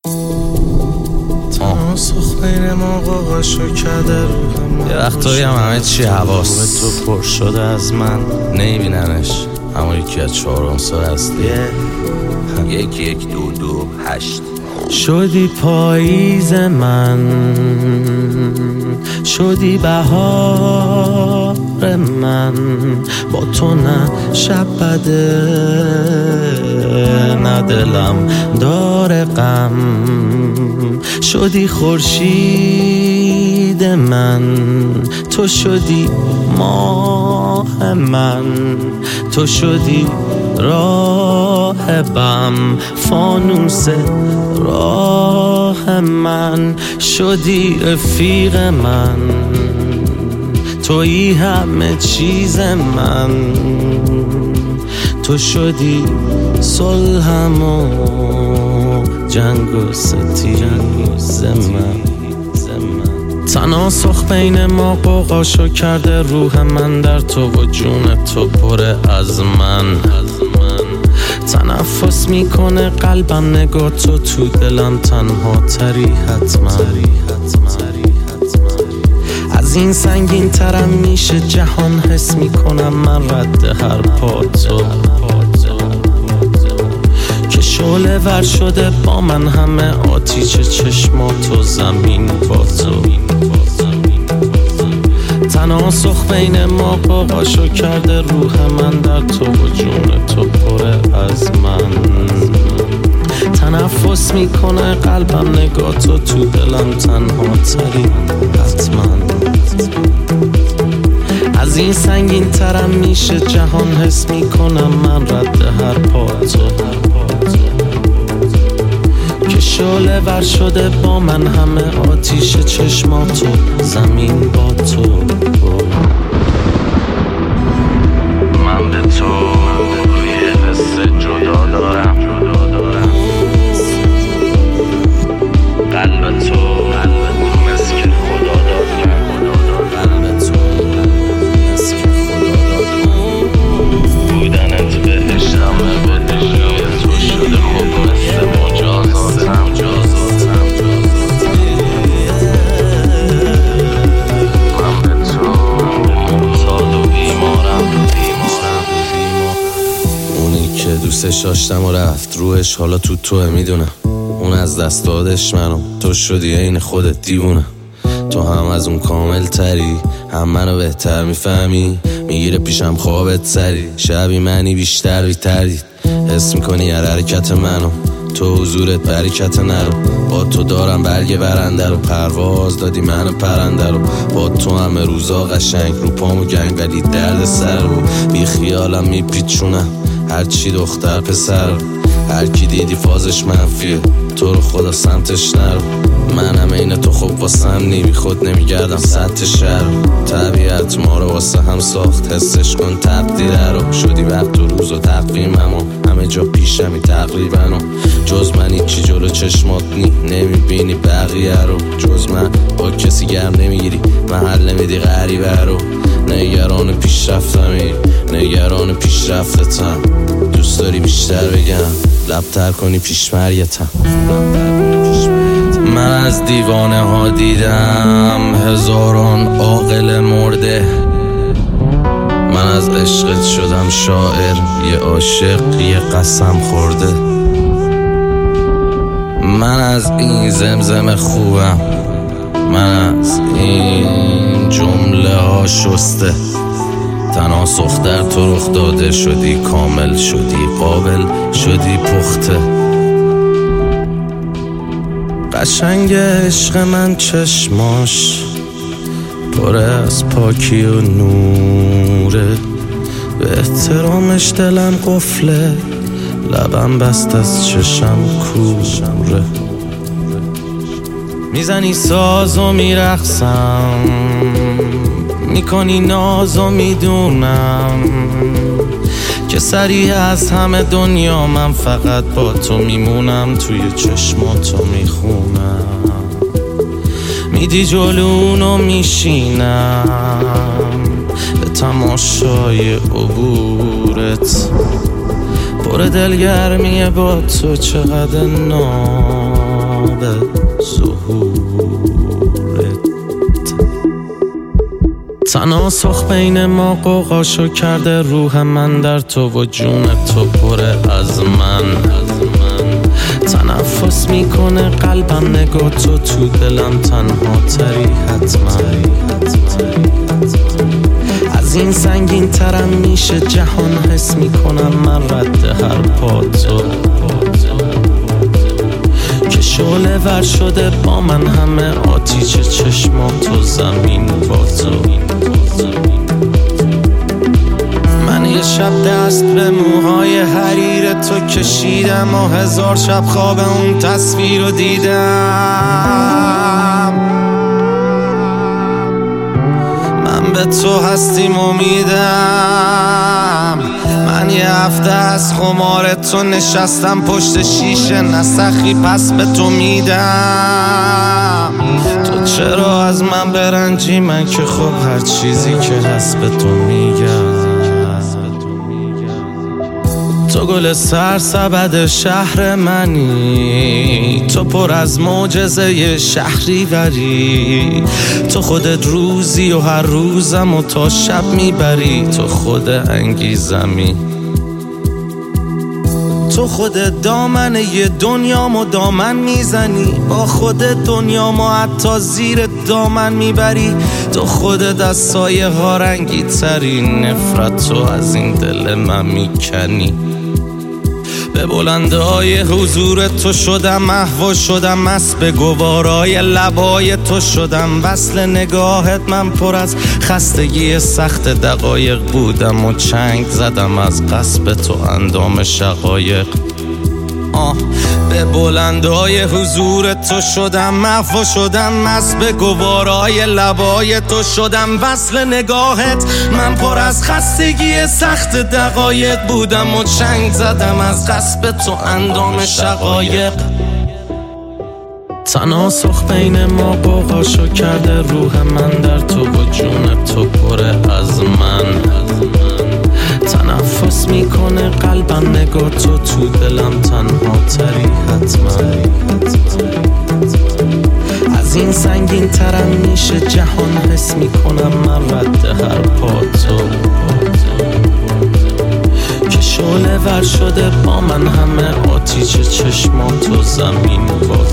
یه وقتایی هم چی حواست تو پر شده از من نمیبیننش، اما یکی از 4 سال هستی 11228 شدی پاییز من، شدی بهار من، با تو نه شب بده نه دلم داره غم، شدی خورشید من، تو شدی ماه من، تو شدی راه بم، فانوس راه من، شدی رفیق من، تویی همه چیز من، تو شدی صلحم و جنگ و ستیز من. تناسخ بین ما قوقاشو کرده روح من، در تو و جون تو پره از من، تنفس میکنه قلبم نگاه تو دلم تنها تری حتما، از این سنگین ترم میشه جهان، حس میکنم من رد هر پا تو، که شعله ور شده با من همه آتیش چشماتو، زمین با تو، تناسخ بین ما قوقاشو کرده روح من، در تو و جون تو پره از من، تنفس میکنه قلبم نگاه تو دلم تنها تری حتما، از این سنگین ترم میشه جهان، حس میکنم من رد هر پا تو، که شعله ور شده با من همه آتیش چشماتو، زمین با تو، من به تو یه حس جدا دارم، قلب تو مثل که خدا داد من، قلب تو مثل که خدا داد من، بودنت بهشتمه به دجای تو شده خوب مثل مجازاتم، من به تو سال و بیمارم، اونی که دوستش داشتم و رفت روحش حالا توه میدونم، اون از دست دادش منو، تو شدی عین خودت دیوونه، تو هم از اون کامل تری، هم منو بهتر میفهمی، میگیره پیشم خوابت سری، شبی منی بیشتر بیتردید، حس میکنی هر حرکت منو، تو حضورت برکت نرو، با تو دارم برگ برنده رو، پرواز دادی من پرنده رو، با تو همه روزا قشنگ، رو پامو گنگ ولی درد سر رو، بی خیالم میپیچونم هرچی دختر پسر، هر کی دیدی فازش منفیه، تو رو خدا سمتش نرو، منم این تو خوب واسم نی خود نمیگردم سطح شهر، طبیعت ما رو واسه هم ساخت، حسش کن تقدیر رو، شدی وقت و روز و تقویمم و همه جا پیشمی تقریبا، و جز من هیچی جلو چشمات نمیبینی بقیه رو، جز من با کسی گرم نمیگیری، محل نمیدی غریبه رو، نگران پیشرفتمی، نگران پیشرفتتم، دوست داری بیشتر بگم لبتر کنی پیشمریتم، من از دیوانه ها دیدم هزاران عاقل مرده، من از عشقت شدم شاعر، یه عاشق یه قسم خورده، من از این زمزم خوبم، من از این جمله ها شسته، تناسخ در تو رخ داده، شدی کامل، شدی قابل، شدی پخته، قشنگ عشق من چشماش پر از پاکی و نوره، به احترامش دلم قفله، لبم بست از چشم کوره، میزنی ساز و میرقصم، میکنی ناز و میدونم که سریع از همه دنیا من فقط با تو میمونم، توی چشماتو میخونم، میدی جلونو میشینم به تماشای عبورت، پر دلگرمیه با تو چقدر ناز، تناب ظهورت. تناسخ بین ما قوقاشو کرده، روح من در تو و جون تو پره از من. تنفس میکنه قلبم نگاه تو دلم تنها تری حتما. از این سنگین ترم میشه جهان، حس میکنم من رد هر پا تو که شعله ور شده با من همه آتیش چشمات و زمین با تو. من یه شب دست به موهای حریر تو کشیدم و 1000 شب خواب اون تصویر رو دیدم. من به تو هستیم امیدم. من یه هفته از خمار تو نشستم پشت شیشه، نسخی پس به تو میدم. تو چرا از من برنجی؟ من که خب هر چیزی که هست به تو میگم. تو گل سرسبد شهر منی، تو پر از معجزه شهری وری. تو خودت روزی و هر روزم و تا شب میبری. تو خود انگیزمی، تو خودت دامن یه دنیامو دامن میزنی. با خودت دنیامو حتی زیر دامن میبری. تو خودت از سایه ها رنگی تری، نفرت تو از این دل من میکنی. به بلنده های حضور تو شدم محو شدم، مست به گوارای لبای تو شدم. وصل نگاهت من پر از خستگی سخت دقایق بودم و چنگ زدم از قصب تو اندام شقایق. به بلندای حضور تو شدم محو شدم، مست به گوارای لبای تو شدم. وصل نگاهت من پر از خستگی سخت دقایق بودم و چنگ زدم از قصب تو اندام شقایق. تناسخ بین ما قوقاشو کرده، روح من در تو و جون تو پره از من. تنفس میکنه قلبم نگاه تو دلم تنها تری حتما. از این سنگین ترم میشه جهان، حس میکنم من رد هر پا تو که شعله ور شده با من همه آتیش چشمات و زمین با